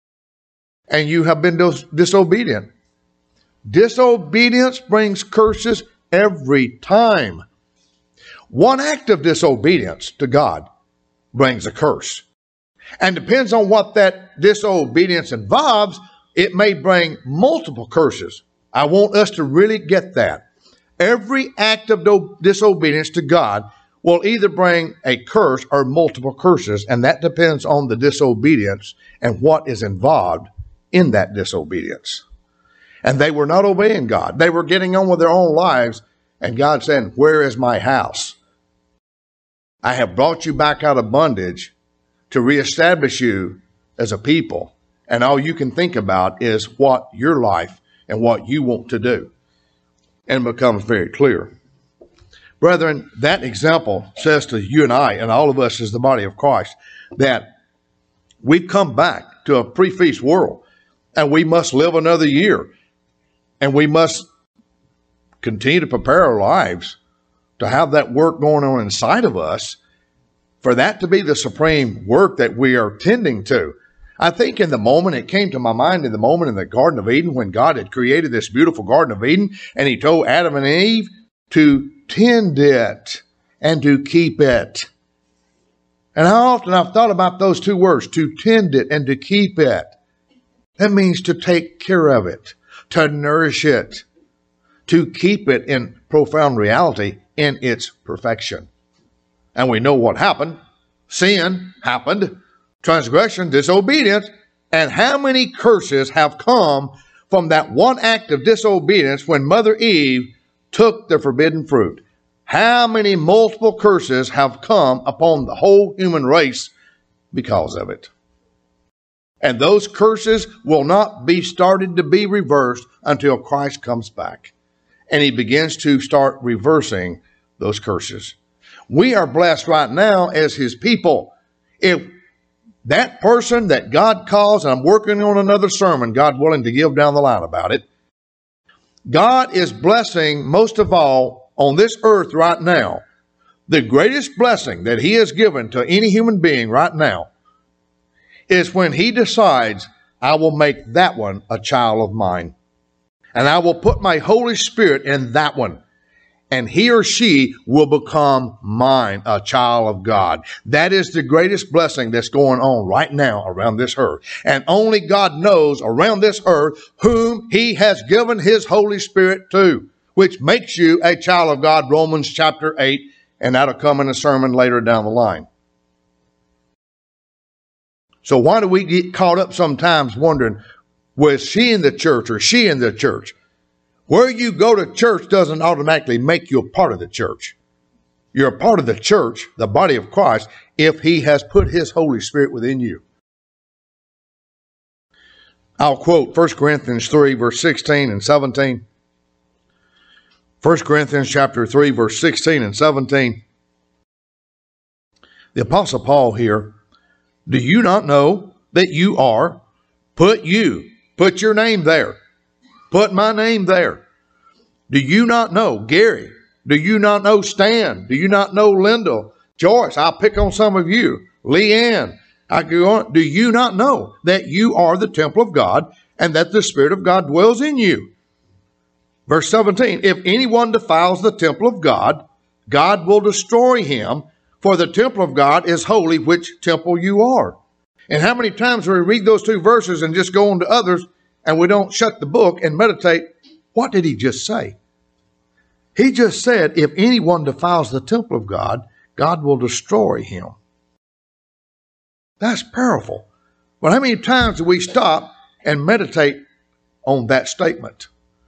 And you have been dis- disobedient. Disobedience brings curses every time. One act of disobedience to God brings a curse. And depends on what that disobedience involves, it may bring multiple curses. I want us to really get that. Every act of do- disobedience to God will either bring a curse or multiple curses, and that depends on the disobedience and what is involved in that disobedience. And they were not obeying God. They were getting on with their own lives. And God saying, where is my house? I have brought you back out of bondage to reestablish you as a people. And all you can think about is what your life and what you want to do. And it becomes very clear. Brethren, that example says to you and I and all of us as the body of Christ that we've come back to a pre-feast world and we must live another year. And we must continue to prepare our lives to have that work going on inside of us for that to be the supreme work that we are tending to. I think in the moment, it came to my mind in the moment in the Garden of Eden when God had created this beautiful Garden of Eden and he told Adam and Eve to tend it and to keep it. And how often I've thought about those two words, to tend it and to keep it. That means to take care of it, to nourish it, to keep it in profound reality in its perfection. And we know what happened. Sin happened, transgression, disobedience, and how many curses have come from that one act of disobedience when Mother Eve took the forbidden fruit. How many multiple curses have come upon the whole human race because of it. And those curses will not be started to be reversed until Christ comes back. And he begins to start reversing those curses. We are blessed right now as his people. If that person that God calls, and I'm working on another sermon, God willing, to give down the line about it. God is blessing most of all on this earth right now. The greatest blessing that he has given to any human being right now is when he decides, I will make that one a child of mine. And I will put my Holy Spirit in that one. And he or she will become mine, a child of God. That is the greatest blessing that's going on right now around this earth. And only God knows around this earth whom he has given his Holy Spirit to, which makes you a child of God, Romans chapter eight, and that'll come in a sermon later down the line. So why do we get caught up sometimes wondering, was she in the church or she in the church? Where you go to church doesn't automatically make you a part of the church. You're a part of the church, the body of Christ, if he has put his Holy Spirit within you. I'll quote First Corinthians three, verse sixteen and seventeen. First Corinthians chapter three, verse sixteen and seventeen. The Apostle Paul here, do you not know that you are, put you, put your name there, put my name there. Do you not know, Gary? Do you not know Stan? Do you not know Linda? Joyce, I'll pick on some of you. Leanne, I go on. Do you not know that you are the temple of God and that the Spirit of God dwells in you? Verse seventeen, if anyone defiles the temple of God, God will destroy him, for the temple of God is holy, which temple you are. And how many times we read those two verses and just go on to others and we don't shut the book and meditate, what did he just say? He just said, if anyone defiles the temple of God, God will destroy him. That's powerful. But how many times do we stop and meditate on that statement?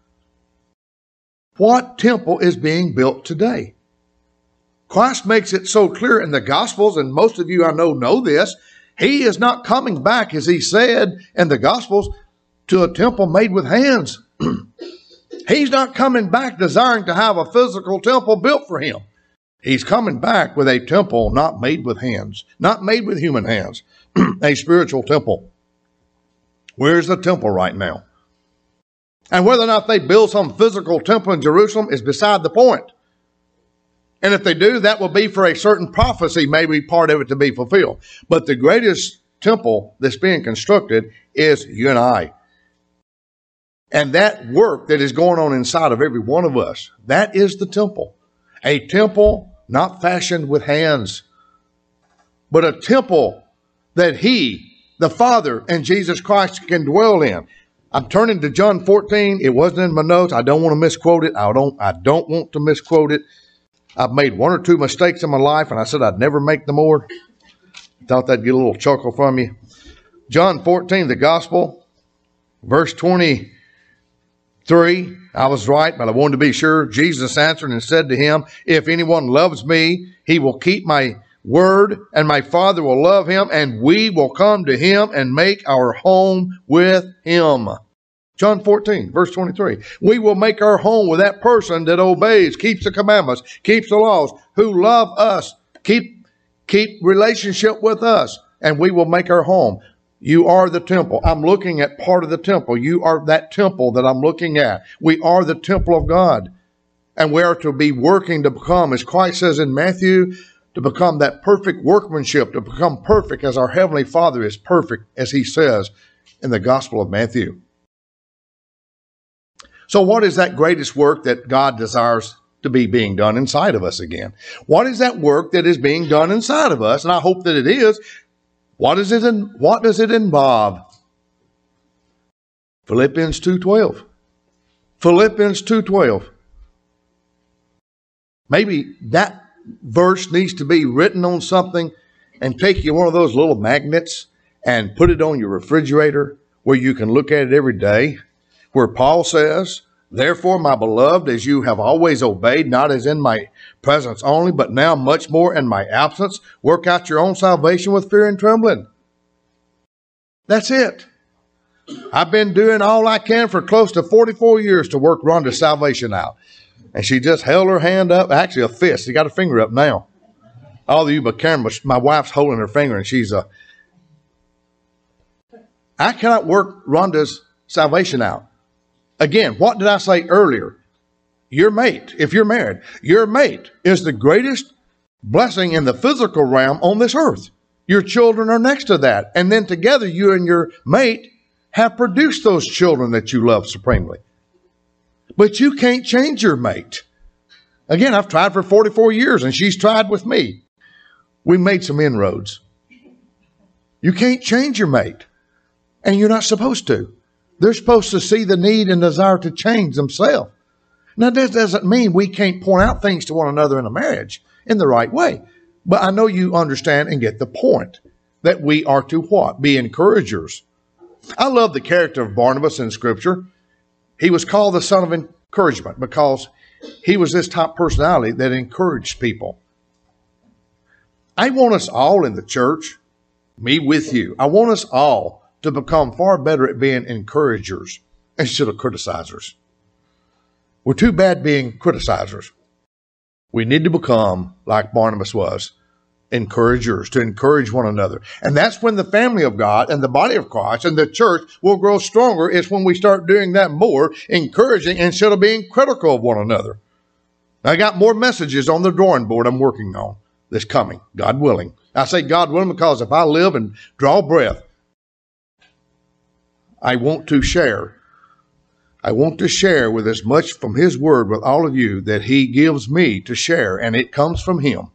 What temple is being built today? Christ makes it so clear in the Gospels, and most of you I know know this. He is not coming back, as he said in the Gospels, to a temple made with hands. He's not coming back desiring to have a physical temple built for him. He's coming back with a temple not made with hands, not made with human hands, a spiritual temple. Where's the temple right now? And whether or not they build some physical temple in Jerusalem is beside the point. And if they do, that will be for a certain prophecy, maybe part of it to be fulfilled. But the greatest temple that's being constructed is you and I. And that work that is going on inside of every one of us, that is the temple. A temple not fashioned with hands, but a temple that he, the Father, and Jesus Christ can dwell in. I'm turning to John fourteen. It wasn't in my notes. I don't want to misquote it. I don't, I don't want to misquote it. I've made one or two mistakes in my life, and I said I'd never make them more. Thought that'd get a little chuckle from you. John fourteen, the gospel, verse twenty-three. I was right, but I wanted to be sure. Jesus answered and said to him, if anyone loves me, he will keep my word, and my Father will love him, and we will come to him and make our home with him. John fourteen, verse twenty-three. We will make our home with that person that obeys, keeps the commandments, keeps the laws, who love us, keep, keep relationship with us, and we will make our home. You are the temple. I'm looking at part of the temple. You are that temple that I'm looking at. We are the temple of God. And we are to be working to become, as Christ says in Matthew, to become that perfect workmanship, to become perfect as our Heavenly Father is perfect, as he says in the Gospel of Matthew. So what is that greatest work that God desires to be being done inside of us again? What is that work that is being done inside of us? And I hope that it is. What is it in, what does it involve? Philippians two twelve. Philippians two twelve. Maybe that verse needs to be written on something and take you one of those little magnets and put it on your refrigerator where you can look at it every day. Where Paul says, therefore, my beloved, as you have always obeyed, not as in my presence only, but now much more in my absence, work out your own salvation with fear and trembling. That's it. I've been doing all I can for close to forty-four years to work Rhonda's salvation out. And she just held her hand up, actually a fist. She got her finger up now. All of you but Karen, my wife's holding her finger and she's a... I cannot work Rhonda's salvation out. Again, what did I say earlier? Your mate, if you're married, your mate is the greatest blessing in the physical realm on this earth. Your children are next to that. And then together, you and your mate have produced those children that you love supremely. But you can't change your mate. Again, I've tried for forty-four years and she's tried with me. We made some inroads. You can't change your mate. And you're not supposed to. They're supposed to see the need and desire to change themselves. Now, that doesn't mean we can't point out things to one another in a marriage in the right way. But I know you understand and get the point that we are to what? Be encouragers. I love the character of Barnabas in Scripture. He was called the son of encouragement because he was this type of personality that encouraged people. I want us all in the church, me with you, I want us all to become far better at being encouragers instead of criticizers. We're too bad being criticizers. We need to become like Barnabas was, encouragers, to encourage one another. And that's when the family of God and the body of Christ and the church will grow stronger, is when we start doing that more, encouraging instead of being critical of one another. I got more messages on the drawing board I'm working on that's coming, God willing. I say God willing because if I live and draw breath, I want to share. I want to share with as much from His Word with all of you that He gives me to share, and it comes from Him.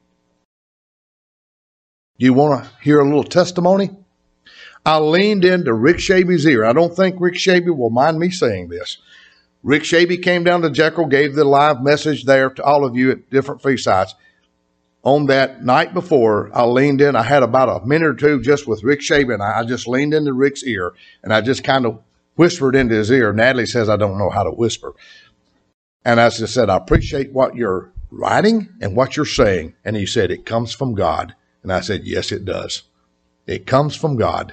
Do you want to hear a little testimony? I leaned into Rick Shaby's ear. I don't think Rick Shaby will mind me saying this. Rick Shaby came down to Jekyll, gave the live message there to all of you at different feast sites. On that night before, I leaned in. I had about a minute or two just with Rick Shaby, and I just leaned into Rick's ear, and I just kind of whispered into his ear. Natalie says I don't know how to whisper. And I just said, I appreciate what you're writing and what you're saying. And he said, it comes from God. And I said, yes, it does. It comes from God.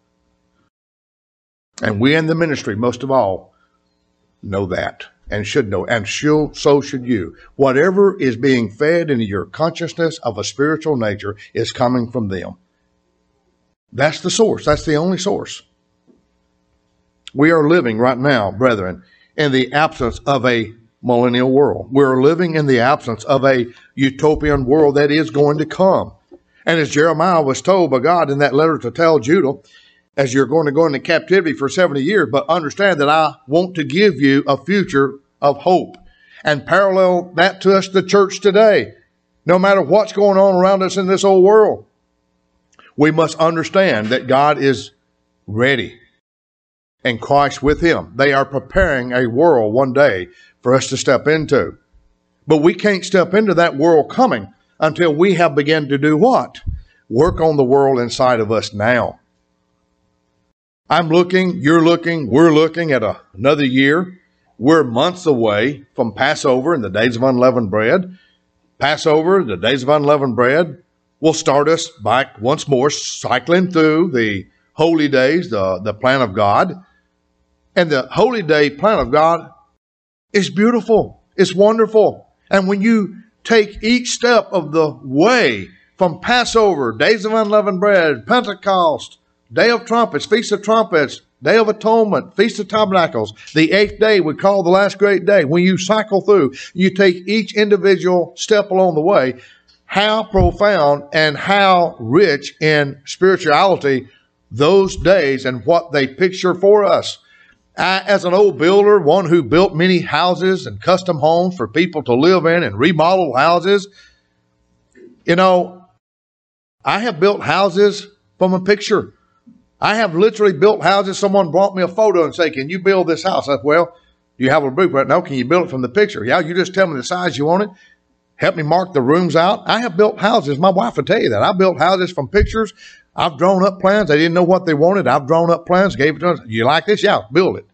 And we in the ministry, most of all, know that and should know. And so should you. Whatever is being fed into your consciousness of a spiritual nature is coming from them. That's the source. That's the only source. We are living right now, brethren, in the absence of a millennial world. We're living in the absence of a utopian world that is going to come. And as Jeremiah was told by God in that letter to tell Judah, as you're going to go into captivity for seventy years, but understand that I want to give you a future of hope. And parallel that to us, the church today. No matter what's going on around us in this old world, we must understand that God is ready and Christ with Him. They are preparing a world one day for us to step into. But we can't step into that world coming until we have begun to do what? Work on the world inside of us now. I'm looking, you're looking, we're looking at a, another year. We're months away from Passover and the days of unleavened bread. Passover, the days of unleavened bread, will start us back once more, cycling through the holy days, the, the plan of God. And the holy day plan of God is beautiful. It's wonderful. And when you take each step of the way from Passover, days of unleavened bread, Pentecost, Day of Trumpets, Feast of Trumpets, Day of Atonement, Feast of Tabernacles, the eighth day we call the last great day. When you cycle through, you take each individual step along the way, how profound and how rich in spirituality those days and what they picture for us. I, as an old builder, one who built many houses and custom homes for people to live in and remodel houses, you know, I have built houses from a picture. I have literally built houses. Someone brought me a photo and say, can you build this house? I said, well, do you have a blueprint? No. Can you build it from the picture? Yeah, you just tell me the size you want it. Help me mark the rooms out. I have built houses. My wife will tell you that. I built houses from pictures. I've drawn up plans. They didn't know what they wanted. I've drawn up plans, gave it to them. You like this? Yeah, build it.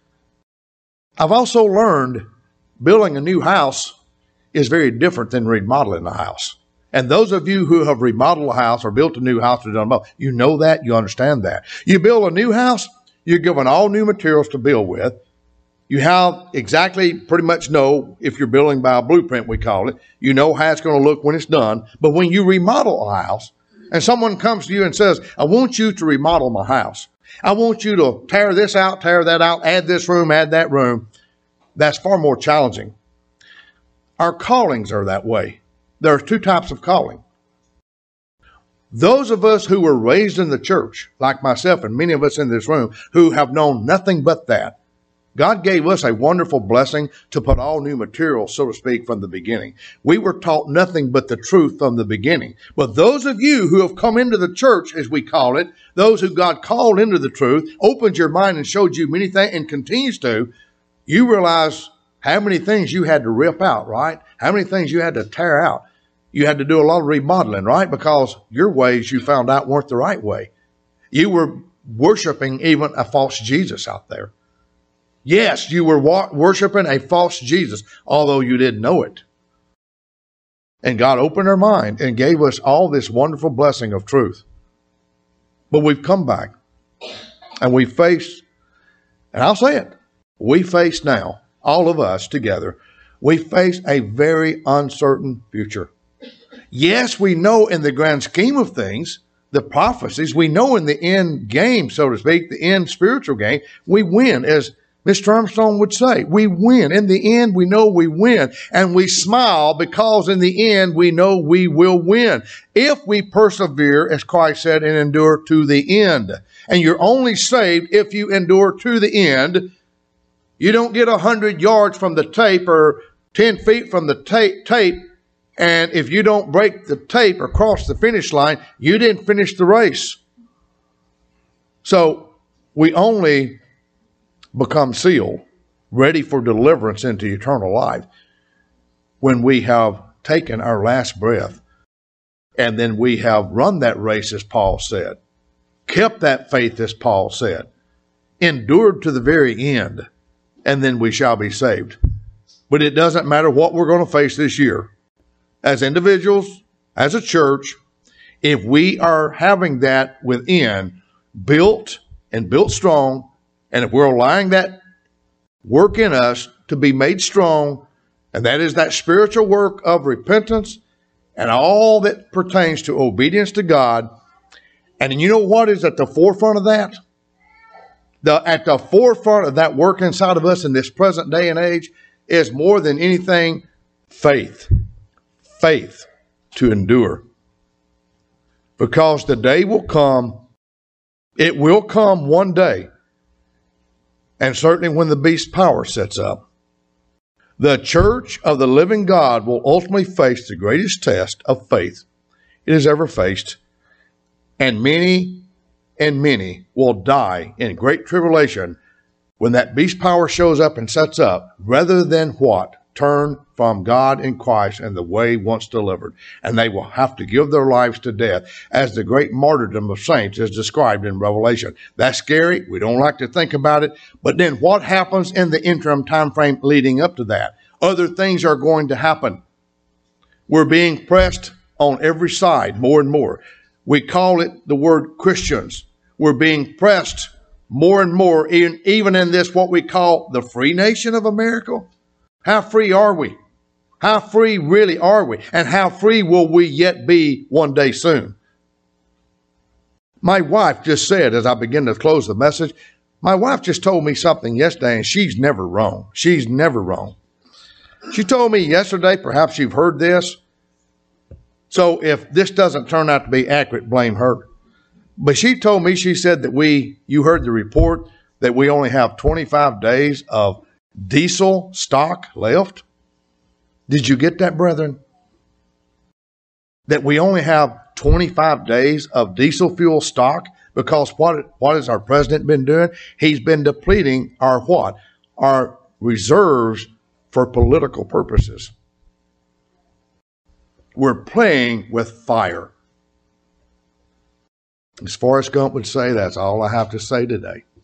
I've also learned building a new house is very different than remodeling a house. And those of you who have remodeled a house or built a new house or done both, you know that, you understand that. You build a new house, you're given all new materials to build with. You have exactly pretty much know, if you're building by a blueprint, we call it, you know how it's going to look when it's done. But when you remodel a house and someone comes to you and says, I want you to remodel my house. I want you to tear this out, tear that out, add this room, add that room. That's far more challenging. Our callings are that way. There are two types of calling. Those of us who were raised in the church, like myself and many of us in this room, who have known nothing but that, God gave us a wonderful blessing to put all new material, so to speak, from the beginning. We were taught nothing but the truth from the beginning. But those of you who have come into the church, as we call it, those who God called into the truth, opened your mind and showed you many things and continues to, you realize how many things you had to rip out, right? How many things you had to tear out. You had to do a lot of remodeling, right? Because your ways you found out weren't the right way. You were worshiping even a false Jesus out there. Yes, you were worshiping a false Jesus, although you didn't know it. And God opened our mind and gave us all this wonderful blessing of truth. But we've come back and we face, and I'll say it, we face now, all of us together, we face a very uncertain future. Yes, we know in the grand scheme of things, the prophecies, we know in the end game, so to speak, the end spiritual game, we win. As Mister Armstrong would say, we win. In the end, we know we win. And we smile because in the end, we know we will win. If we persevere, as Christ said, and endure to the end. And you're only saved if you endure to the end. You don't get a hundred yards from the tape or ten feet from the tape, tape. And if you don't break the tape or cross the finish line, you didn't finish the race. So we only become sealed, ready for deliverance into eternal life, when we have taken our last breath, and then we have run that race, as Paul said, kept that faith, as Paul said, endured to the very end, and then we shall be saved. But it doesn't matter what we're going to face this year. As individuals, as a church, if we are having that within built and built strong, and if we're allowing that work in us to be made strong, and that is that spiritual work of repentance and all that pertains to obedience to God, and you know what is at the forefront of that? The, at the forefront of that work inside of us in this present day and age is more than anything faith. Faith to endure. Because the day will come, it will come one day, and certainly when the beast power sets up, the church of the living God will ultimately face the greatest test of faith it has ever faced, and many and many will die in great tribulation when that beast power shows up and sets up, rather than what? Turn from God in Christ and the way once delivered. And they will have to give their lives to death, as the great martyrdom of saints is described in Revelation. That's scary. We don't like to think about it. But then what happens in the interim time frame leading up to that? Other things are going to happen. We're being pressed on every side more and more. We call it the word Christians. We're being pressed more and more, in, even in this what we call the free nation of America. How free are we? How free really are we? And how free will we yet be one day soon? My wife just said, as I begin to close the message, my wife just told me something yesterday, and she's never wrong. She's never wrong. She told me yesterday, perhaps you've heard this, so if this doesn't turn out to be accurate, blame her. But she told me, she said that we, you heard the report, that we only have twenty-five days of diesel stock left. Did you get that, brethren? That we only have twenty-five days of diesel fuel stock, because what, what has our president been doing? He's been depleting our what? Our reserves for political purposes. We're playing with fire. As Forrest Gump would say, that's all I have to say today.